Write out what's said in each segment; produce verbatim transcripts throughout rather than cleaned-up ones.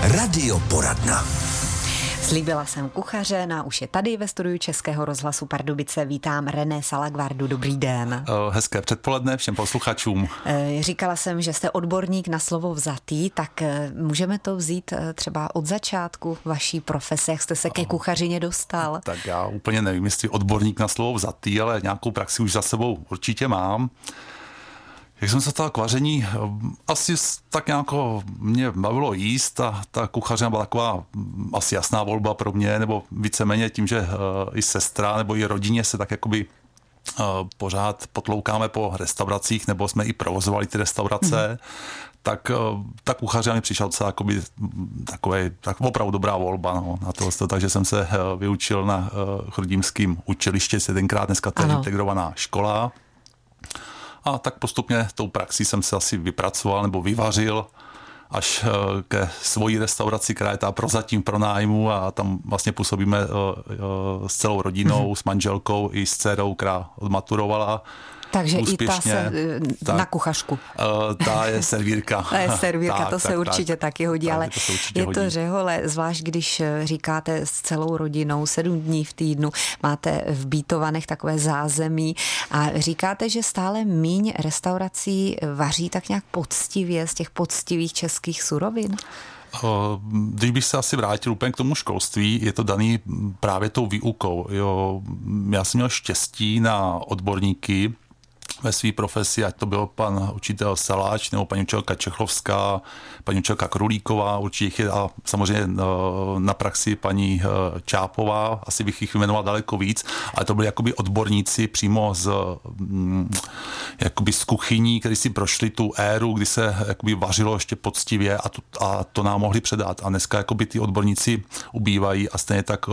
Radioporadna. Slíbila jsem kuchaře, no už je tady ve studiu Českého rozhlasu Pardubice. Vítám René Salagvardu. Dobrý den. Hezké předpoledne všem posluchačům. Říkala jsem, že jste odborník na slovo vzatý, tak můžeme to vzít třeba od začátku vaší profese, jak jste se ke kuchařině dostal? Tak já úplně nevím, jestli odborník na slovo vzatý, ale nějakou praxi už za sebou určitě mám. Jak jsem se stal k vaření, asi tak nějako mě bavilo jíst a ta kuchařina byla taková asi jasná volba pro mě, nebo víceméně tím, že i sestra nebo i rodině se tak jakoby pořád potloukáme po restauracích, nebo jsme i provozovali ty restaurace, mm. tak ta kuchařina mi přišla docela jakoby takové, tak opravdu dobrá volba no, na to, takže jsem se vyučil na chrudimském učilišti, tenkrát dneska to je integrovaná škola. A tak postupně tou praxí jsem se asi vypracoval nebo vyvařil až ke svojí restauraci, která je ta prozatím pro nájmu a tam vlastně působíme s celou rodinou, mm-hmm. s manželkou i s dcerou, která odmaturovala. Takže úspěšně. I ta se tak, na kuchařku. Ta je servírka. Ta je servírka, tak, to se tak, určitě tak, taky hodí, tak, ale to určitě je hodí. to řehole, zvlášť když říkáte s celou rodinou, sedm dní v týdnu, máte v Bítovanech takové zázemí a říkáte, že stále míň restaurací vaří tak nějak poctivě z těch poctivých českých surovin? Když bych se asi vrátil úplně k tomu školství, je to daný právě tou výukou. Jo, já jsem měl štěstí na odborníky ve své profesi, ať to byl pan učitel Saláč nebo paní učitelka Čechlovská, paní učitelka Krulíková, určitě a samozřejmě na praxi paní Čápová, asi bych jich jmenoval daleko víc, ale to byli jakoby odborníci přímo z, jakoby z kuchyní, kteří si prošli tu éru, kdy se jakoby vařilo ještě poctivě a to, a to nám mohli předat. A dneska jakoby ty odborníci ubývají a stejně tak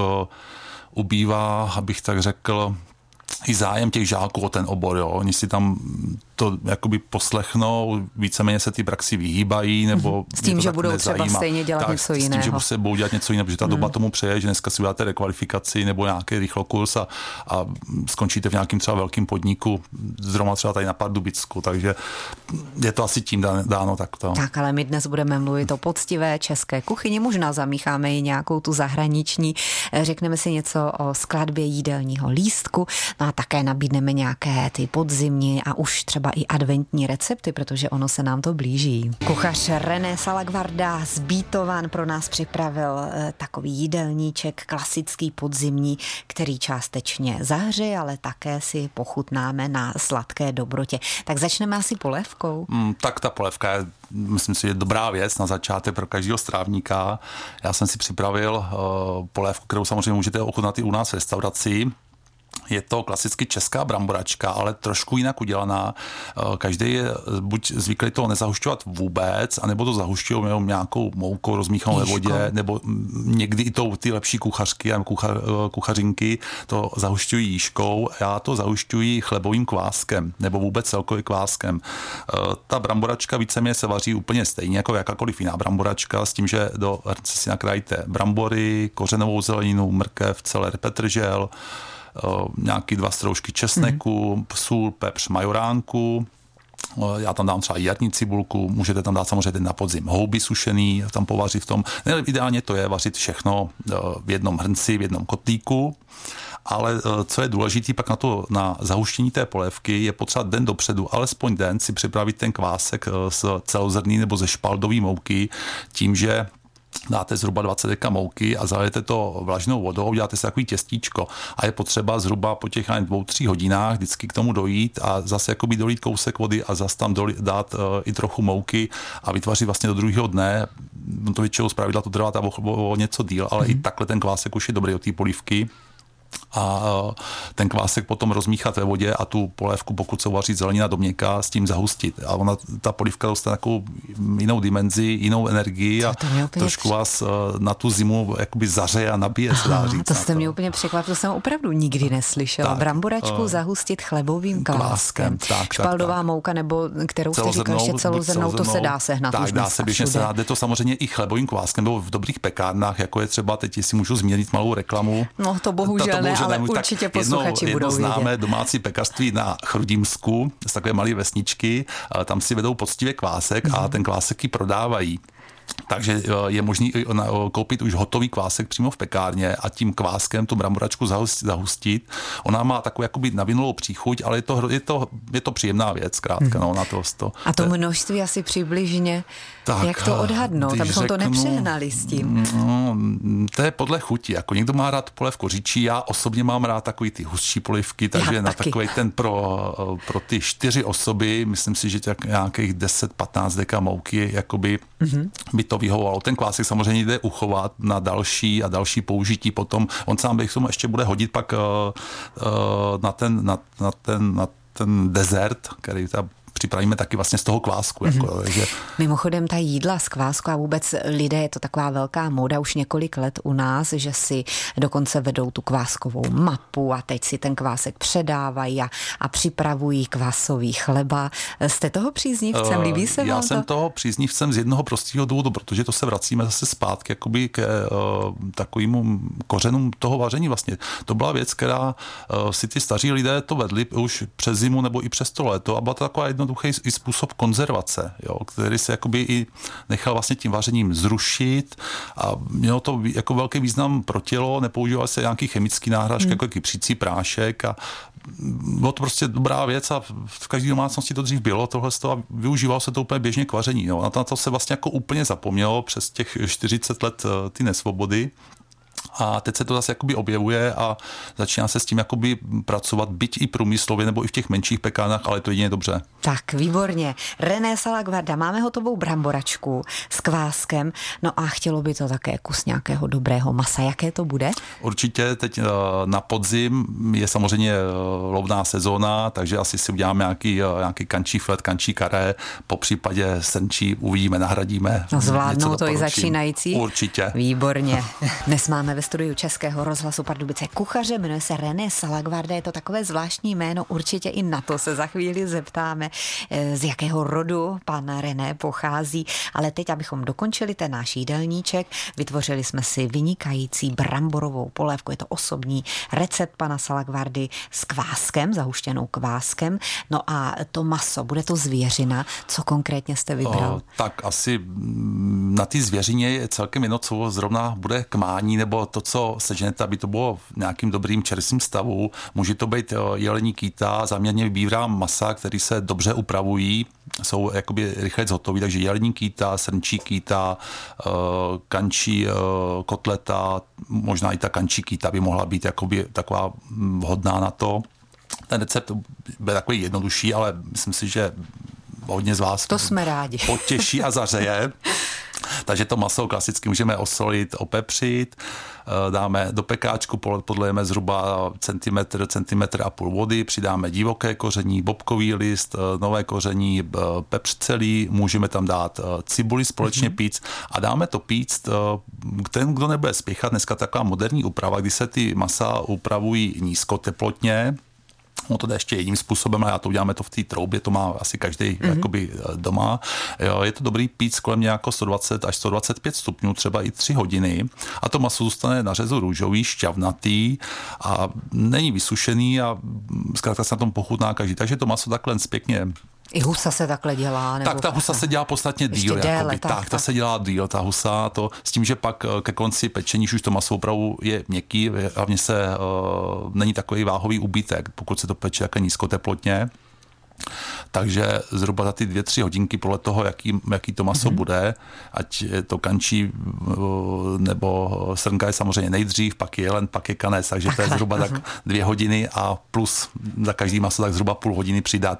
ubývá, abych tak řekl, i zájem těch žáků o ten obor, jo. Oni si tam to jakoby poslechnou, víceméně se ty praxi vyhýbají, nebo s tím, že budou nezajímá. třeba stejně dělat tak, něco s tím, jiného. že se budou dělat něco jiného, protože ta hmm. doba tomu přeje, že dneska si uděláte rekvalifikaci nebo nějaký rychlokurs a, a skončíte v nějakým třeba velkým podniku, zrovna třeba tady na Pardubicku, takže je to asi tím dáno takto. Tak, ale my dnes budeme mluvit o poctivé české kuchyni, možná zamícháme i nějakou tu zahraniční, řekneme si něco o skladbě jídelního lístku, no a také nabídneme nějaké ty podzimní a už třeba i adventní recepty, protože ono se nám to blíží. Kuchař René Salagvarda z Bítovan pro nás připravil takový jídelníček, klasický podzimní, který částečně zahřeje, ale také si pochutnáme na sladké dobrotě. Tak začneme asi polévkou. Mm, tak ta polévka je, myslím si, je dobrá věc na začátek pro každého strávníka. Já jsem si připravil uh, polévku, kterou samozřejmě můžete ochutnat i u nás v restauraci. Je to klasicky česká bramboračka, ale trošku jinak udělaná. Každý je buď zvyklý toho nezahušťovat vůbec, anebo to zahušťují nějakou moukou rozmíchanou ve vodě, nebo někdy i to, ty lepší kuchařky a kucha, kuchařinky to zahušťují jížkou. Já to zahušťuji chlebovým kváskem, nebo vůbec celkovým kváskem. Ta bramboračka víceméně se vaří úplně stejně jako jakákoliv jiná bramboračka, s tím, že do hrnce si nakrájíte brambory, kořenovou zeleninu, mrkev, celer, petržel, nějaký dva stroužky česneku, mm. sůl, pepř, majoránku. Já tam dám třeba jarní cibulku, můžete tam dát samozřejmě na podzim houby sušený, tam povařit v tom. Ne, ideálně to je vařit všechno v jednom hrnci, v jednom kotlíku. Ale co je důležité pak na to, na zahuštění té polévky, je potřeba den dopředu, alespoň den si připravit ten kvásek z celozrnný nebo ze špaldové mouky, tím, že dáte zhruba dvacet deka mouky a zalijete to vlažnou vodou, uděláte si takový těstíčko a je potřeba zhruba po těch dvou, tří hodinách vždycky k tomu dojít a zase jakoby dolít kousek vody a zase tam dolít, dát uh, i trochu mouky a vytvořit vlastně do druhého dne. To většinou zpravidla to trvá tam o, o něco díl, ale mm. i takhle ten kvásek už je dobrý od té polívky. A ten kvásek potom rozmíchat ve vodě a tu polévku, pokud se uvaří zelenina do měkka, s tím zahustit. A ona, ta polívka dostane takovou jinou dimenzi, jinou energii a trošku vás na tu zimu jakoby zařeje a nabije, se dá říct. To jste mě úplně překvapil, to jsem opravdu nikdy neslyšela. Tak, Bramboračku uh, zahustit chlebovým kváskem. Tak, Špaldová tak, mouka, nebo kterou jste říkal ještě celozrnnou, to se dá sehnat. Tak, dá se běžně sehnat. Jde to samozřejmě i chlebovým kváskem, nebo v dobrých pekárnách, jako je třeba, teď si můžu zmínit malou reklamu. No to bohužel ne, ale určitě posluchači jedno, budou jedno známé domácí pekařství na Chrudimsku, z takové malé vesničky, tam si vedou poctivě kvásek mm. a ten kvásek ji prodávají. Takže je možný koupit už hotový kvásek přímo v pekárně a tím kváskem tu bramboračku zahustit. Ona má takovou jakoby navinulou příchuť, ale je to, je to, je to příjemná věc, zkrátka. Hmm. No, na to, to, a to množství asi přibližně, tak, jak to odhadnout, abychom to nepřehnali s tím? No, to je podle chuti. Jako někdo má rád polévku říčí, já osobně mám rád takový ty hustší polívky, takže já na taky. Takový ten pro, pro ty čtyři osoby, myslím si, že tak nějakých deset patnáct deka mouky jakoby hmm. by to vyhovovalo. Ten kvásek samozřejmě jde uchovat na další a další použití potom. On sám bych tomu ještě bude hodit pak uh, uh, na, ten, na, na, ten, na ten dezert, který ta připravíme taky vlastně z toho kvásku. Mm-hmm. Jako, takže... Mimochodem ta jídla z kvásku a vůbec lidé, je to taková velká móda už několik let u nás, že si dokonce vedou tu kváskovou mapu a teď si ten kvásek předávají a, a připravují kvásový chleba. Jste toho příznivcem? Uh, Líbí se vám to? Já jsem toho příznivcem z jednoho prostého důvodu, protože to se vracíme zase zpátky jakoby k uh, takovému kořenům toho vaření vlastně. To byla věc, která uh, si ty staří lidé to vedli už přes zimu nebo i přes to léto a byla to taková jednoduchý i způsob konzervace, jo, který se jakoby i nechal vlastně tím vařením zrušit a mělo to jako velký význam pro tělo, nepoužíval se nějaký chemický náhražky, hmm. jako kypřící prášek a bylo to prostě dobrá věc a v každé domácnosti to dřív bylo tohle a využívalo se to úplně běžně k vaření. Jo. Na to se vlastně jako úplně zapomnělo přes těch čtyřicet let ty nesvobody. A teď se to zase jakoby objevuje a začíná se s tím jakoby pracovat, byť i průmyslově nebo i v těch menších pekárnách, ale to jedině dobře. Tak, výborně. René Salagvarda, máme hotovou bramboračku s kváskem, no a chtělo by to také kus nějakého dobrého masa. Jaké to bude? Určitě teď na podzim je samozřejmě lovná sezóna, takže asi si uděláme nějaký, nějaký kančí filet, kančí karé, po případě srnčí uvidíme, nahradíme. No zvládnou to i začínající? Určitě. Výborně. Dnes máme ve studiu Českého rozhlasu Pardubice kuchaře, jmenuje se René Salagvarda, je to takové zvláštní jméno, určitě i na to se za chvíli zeptáme, z jakého rodu pan René pochází, ale teď, abychom dokončili ten náš jídelníček, vytvořili jsme si vynikající bramborovou polévku, je to osobní recept pana Salagvardy s kváskem, zahuštěnou kváskem, no a to maso, bude to zvěřina, co konkrétně jste vybral? O, tak asi na té zvěřině je celkem jedno, co zrovna bude k mání, nebo to, co seženete, aby to bylo v nějakým dobrým čerstvým stavu. Může to být jelení kýta, záměrně vybírám masa, který se dobře upravují, jsou jakoby rychle zhotový, takže jelení kýta, srnčí kýta, kančí kotleta, možná i ta kančí kýta by mohla být jakoby taková vhodná na to. Ten recept byl takový jednodušší, ale myslím si, že hodně z vás to jsme rádi. Potěší a zařeje. Takže to maso klasicky můžeme osolit, opepřit, dáme do pekáčku, podlejeme zhruba centimetr, centimetr a půl vody, přidáme divoké koření, bobkový list, nové koření, pepř celý, můžeme tam dát cibuli společně mm-hmm. píct a dáme to píct. Ten, kdo nebude spěchat, dneska taková moderní úprava, kdy se ty masa upravují nízkoteplotně. No to jde ještě jedním způsobem, a já to uděláme to v té troubě, to má asi každý mm-hmm. jakoby doma. Jo, je to dobrý pít kolem nějako sto dvacet až sto dvacet pět stupňů, třeba i tři hodiny a to maso zůstane na řezu růžový, šťavnatý a není vysušený a zkrátka se na tom pochutná každý. Takže to maso takhle pěkně. I husa se takhle dělá? Nebo tak ta husa se dělá podstatně díl. Déle, jakoby. Tak, tak, ta se dělá díl, ta husa, to, s tím, že pak ke konci pečení, už to maso opravdu je měkký, hlavně se uh, není takový váhový úbytek, pokud se to peče také nízkoteplotně. Takže zhruba za ty dvě, tři hodinky podle toho, jaký, jaký to maso mm-hmm. bude, ať to kančí nebo srnka je samozřejmě nejdřív, pak je jelen, pak je kanec, takže to je zhruba tak dvě hodiny a plus za každý maso tak zhruba půl hodiny přidat.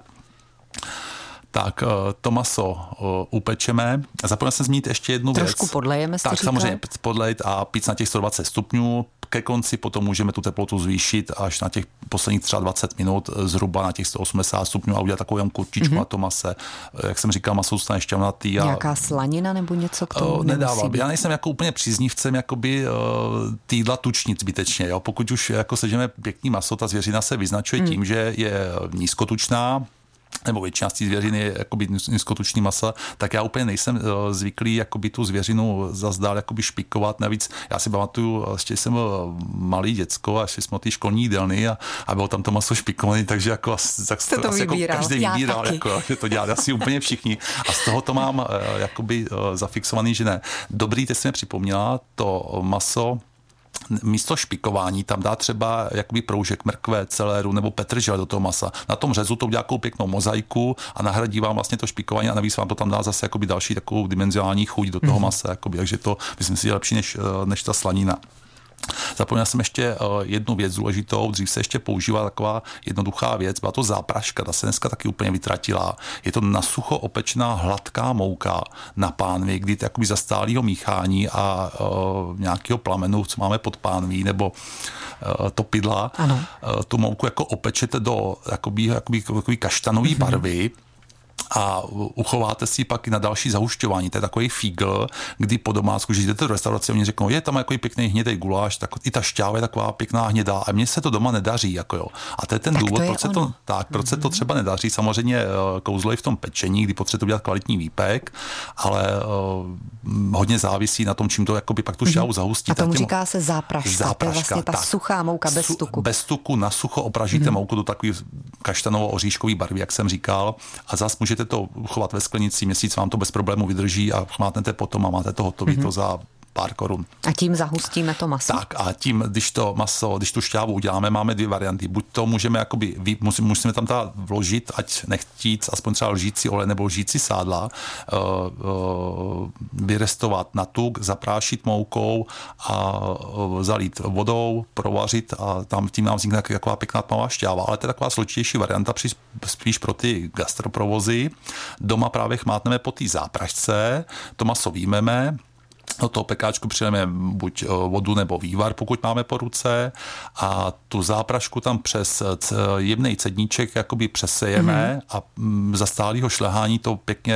Tak to maso upečeme. Zapomněl jsem zmínit ještě jednu Trošku věc. Trošku podlejeme, Tak říkal? Samozřejmě podlejt a pít na těch sto dvacet stupňů. Ke konci potom můžeme tu teplotu zvýšit až na těch posledních třeba dvacet minut, zhruba na těch sto osmdesát stupňů a udělat takovou jen kurčičku mm-hmm. na to mase. Jak jsem říkal, maso zůstane šťavnatý. A nějaká slanina nebo něco k tomu nedávám. Já nejsem jako úplně příznivcem jakoby týdla tučnit zbytečně. Jo? Pokud už jako sežeme pěkný maso, ta zvěřina se vyznačuje mm. tím, že je nízkotučná, nebo většina z té zvěřiny je jakoby nízkotučný masa, tak já úplně nejsem zvyklý jakoby tu zvěřinu zazdál jakoby špikovat. Navíc já si pamatuju, ještě jsem byl malý děcko a šli jsme od té školní jídelny a, a bylo tam to maso špikované, takže jako, tak to, to asi jako každý vybíral, jako, že to dělali asi úplně všichni. A z toho to mám jakoby zafixovaný, že ne. Dobrý, ty jsi mi připomněla, to maso místo špikování tam dá třeba jakoby proužek mrkve, celéru nebo petržele do toho masa. Na tom řezu to udělá takovou pěknou mozaiku a nahradí vám vlastně to špikování a navíc vám to tam dá zase jakoby další takovou dimenzionální chuť do toho masa, jakoby, takže to myslím si je lepší než, než ta slanina. Zapomněl jsem ještě jednu věc důležitou, dřív se ještě používala taková jednoduchá věc, byla to zápraška, ta se dneska taky úplně vytratila. Je to nasucho opečená hladká mouka na pánvi, kdy to jakoby za stálého míchání a uh, nějakého plamenu, co máme pod pánví, nebo uh, topidla, ano. Uh, tu mouku jako opečete do jakoby, jakoby, jakoby kaštanové mm-hmm. barvy, a uchováte si pak i na další zahušťování. To je takový fígl, kdy po domácku, že jdete do restaurace a oni řeknou, je tam jako pěkný hnědý guláš, tak i ta šťáva je taková pěkná hnědá a mně se to doma nedaří. Jako jo. A to je ten tak důvod, proč se to, tak, proč mm-hmm. se to třeba nedaří. Samozřejmě kouzlo je v tom pečení, kdy potřebujete udělat kvalitní výpek, ale uh, hodně závisí na tom, čím to jakoby pak tu šťávu mm-hmm. zahustí. A tomu říká se zápraška. zápraška. To je vlastně ta tak, suchá mouka bez su, tuku. Bez tuku, na sucho opražíte mm-hmm. mouku do takové kaštanovo-oříškové barvy, jak jsem říkal, a zase můžete to uchovat ve sklenici, měsíc vám to bez problému vydrží a chmátnete potom a máte to hotové mm-hmm. to za pár korun. A tím zahustíme to maso? Tak a tím, když to maso, když tu šťávu uděláme, máme dvě varianty. Buď to můžeme jakoby, musíme, musíme tam teda vložit, ať nechtíc, aspoň třeba lžící olej nebo lžící sádla, uh, uh, vyrestovat na tuk, zaprášit moukou a uh, zalít vodou, provařit a tam tím nám vznikne taková pěkná tmavá šťáva. Ale to je taková složitější varianta, spíš pro ty gastroprovozy. Doma právě chmátneme po té záprašce, to maso výjmeme, do toho pekáčku přidáme buď vodu nebo vývar, pokud máme po ruce, a tu záprašku tam přes jemnej cedníček jakoby přesejeme mm-hmm. a za stálého šlehání to pěkně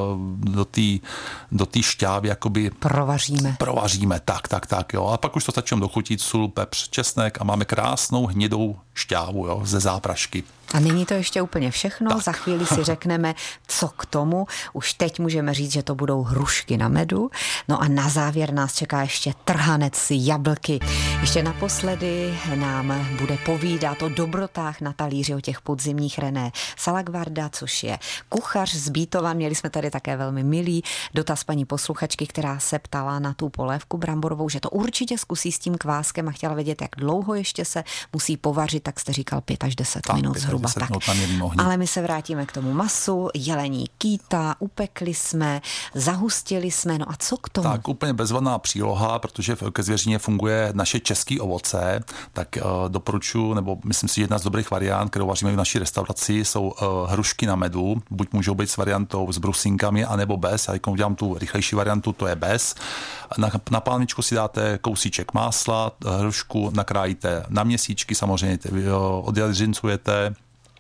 do té do té šťávy jakoby provaříme. Provaříme, tak, tak, tak, jo. A pak už to stačíme dochutit, sůl, pepř, česnek a máme krásnou hnědou šťávu, jo, ze záprašky. A není to ještě úplně všechno, tak. Za chvíli si řekneme, co k tomu. Už teď můžeme říct, že to budou hrušky na medu. No a na závěr nás čeká ještě trhanec jablky. Ještě naposledy nám bude povídat o dobrotách na talíři, o těch podzimních. René Salagvarda, což je kuchař z Bítova. Měli jsme tady také velmi milý dotaz paní posluchačky, která se ptala na tu polévku bramborovou, že to určitě zkusí s tím kváskem a chtěla vědět, jak dlouho ještě se musí povařit, tak jste říkal pět až deset tak, minut zhruba. Tak. Ale my se vrátíme k tomu masu, jelení kýta, upekli jsme, zahustili jsme, no a co k tomu? Tak úplně bezvadná příloha, protože ke zvěřině funguje naše české ovoce, tak uh, doporučuji, nebo myslím si, že jedna z dobrých variant, kterou vaříme v naší restauraci, jsou uh, hrušky na medu, buď můžou být s variantou s brusinkami, anebo bez, a jak udělám tu rychlejší variantu, to je bez. Na, na pánvičku si dáte kousíček másla, hrušku nakrájíte na měsíčky, samozřejmě odjadřincujete,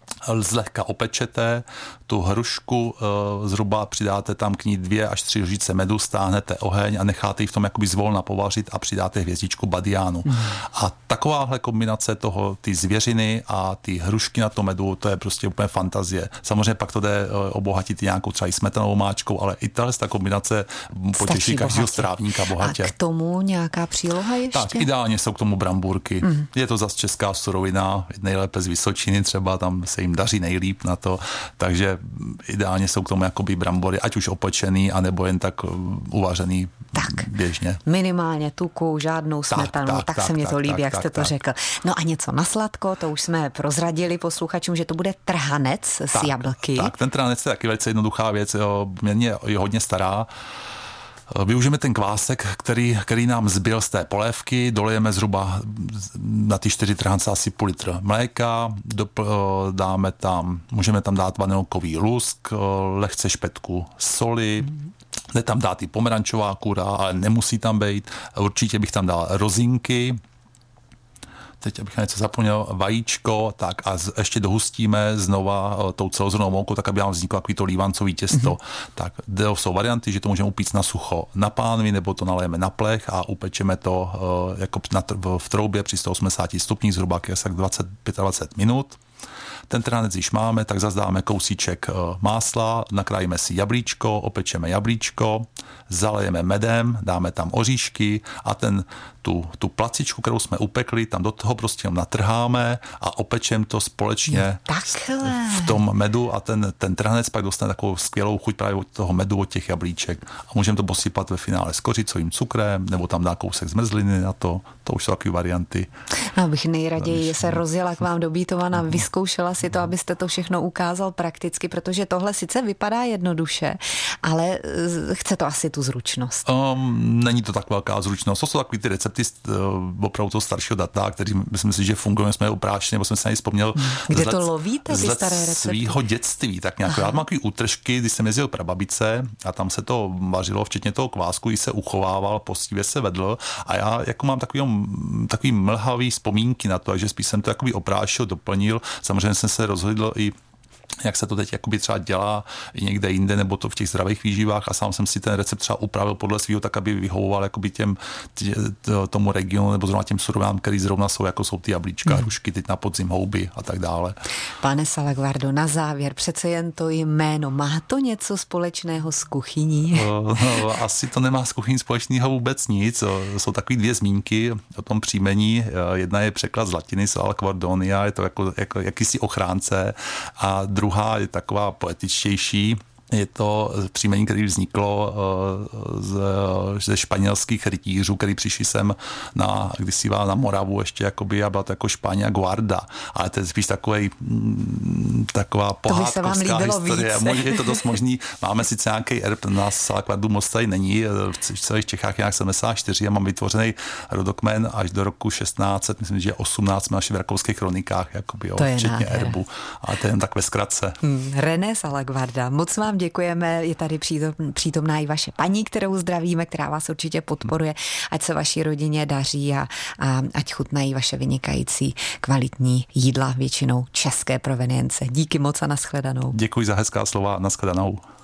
zlehka opečete, tu hrušku e, zhruba přidáte tam k ní dvě až tři lžíce medu, stáhnete oheň a necháte ji v tom jakoby zvolna povařit a přidáte hvězdičku badiánu. Mm. A takováhle kombinace toho, ty zvěřiny a ty hrušky na tom medu, to je prostě úplně fantazie. Samozřejmě pak to jde obohatit nějakou třeba i smetanovou máčkou, ale i tahle ta kombinace potěší každého strávníka bohatě. A k tomu nějaká příloha ještě? Tak, ideálně jsou k tomu brambůrky. Mm. Je to zase česká surovina, nejlépe z Vysočiny třeba, tam se jim daří nejlíp na to, takže ideálně jsou k tomu jakoby brambory, ať už opečený, anebo jen tak uvařený tak, běžně. Minimálně tuku, žádnou smetanu, tak, tak, tak se mně to líbí, tak, jak tak, jste tak, to tak. řekl. No a něco na sladko, to už jsme prozradili posluchačům, že to bude trhanec z tak, jablky. Tak, ten trhanec je taky velice jednoduchá věc, mě je hodně stará. Využijeme ten kvásek, který, který nám zbyl z té polévky, dolejeme zhruba na ty čtyři trhance asi půl litr mléka, dopl, dáme tam, můžeme tam dát vanilkový lusk, lehce špetku soli, jde tam dát i pomerančová kůra, ale nemusí tam být, určitě bych tam dal rozinky, teď abych něco zapomněl, vajíčko, tak a z, ještě dohustíme znova tou celozrnnou moukou, tak aby nám vzniklo takový to lívancový těsto. Mm-hmm. Tak jsou varianty, že to můžeme upít na sucho na pánvi, nebo to nalejeme na plech a upečeme to uh, jako na, v troubě při sto osmdesáti stupních zhruba dvacet pět až dvacet minut. Ten trhanec, když máme, tak zase dáme kousíček másla, nakrájíme si jablíčko, opečeme jablíčko, zalejeme medem, dáme tam oříšky a ten, tu, tu placičku, kterou jsme upekli, tam do toho prostě natrháme a opečeme to společně v tom medu a ten, ten trhanec pak dostane takovou skvělou chuť právě od toho medu, od těch jablíček a můžeme to posypat ve finále s kořicovým cukrem nebo tam dá kousek zmrzliny na to, to už jsou takové varianty. Abych nejraději se rozjela k vám do Bítovan a vyzkoušela si to, abyste to všechno ukázal prakticky, protože tohle sice vypadá jednoduše, ale chce to asi tu zručnost. Um, není to tak velká zručnost. To jsou takový ty recepty uh, opravdu toho staršího data, který myslím si, že fungují, jsme je uprášili, nebo jsem se na ně vzpomněl. Kde to lovíte, ty staré recepty? Svýho dětství, tak nějak. Já mám takový útržky, když jsem jezdil prababice a tam se to vařilo, včetně toho kvásku, když se uchovával, postívě se vedl a já jako mám takový, takový mlhavý vzpomínky na to, takže spíš jsem to jakoby oprášil, doplnil. Samozřejmě jsem se rozhodl i jak se to teď jakoby třeba dělá i někde jinde, nebo to v těch zdravých výživách a sám jsem si ten recept třeba upravil podle svého, tak aby vyhovoval jakoby těm, tě, tomu regionu nebo zrovna těm surovinám, který zrovna jsou, jako jsou ty jablíčka, hrušky, teď na podzim houby a tak dále. Pane Salagvardo, na závěr, přece jen to jméno, má to něco společného s kuchyní? No, asi to nemá s kuchyní společného vůbec nic. Jsou takové dvě zmínky o tom příjmení. Jedna je překlad z latiny, Salagvardonia, je to jako, jako jakýsi ochránce a druhá je taková poetičtější. Je to příjmení, které vzniklo z, ze španělských rytířů, který přišli sem na, kdysi na Moravu ještě jakoby, a byla to jako Španěl Guarda. Ale to je spíš takovej, taková pohádkovská historie. Je to dost možný. Máme sice nějaký erb, nás Salagvardu moc tady není. V celých Čechách nějak sedmdesát čtyři a mám vytvořený rodokmen až do roku šestnáct set, myslím, že osmnáct jsme naši v rakouských kronikách, jakoby, jo, včetně nádhera. Erbu. Ale to je jen tak ve zkratce. Hmm, René Salagvarda, moc vám děkujeme, je tady přítomná i vaše paní, kterou zdravíme, která vás určitě podporuje, ať se vaší rodině daří a, a ať chutnají vaše vynikající kvalitní jídla, většinou české provenience. Díky moc a nashledanou. Děkuji za hezká slova, nashledanou.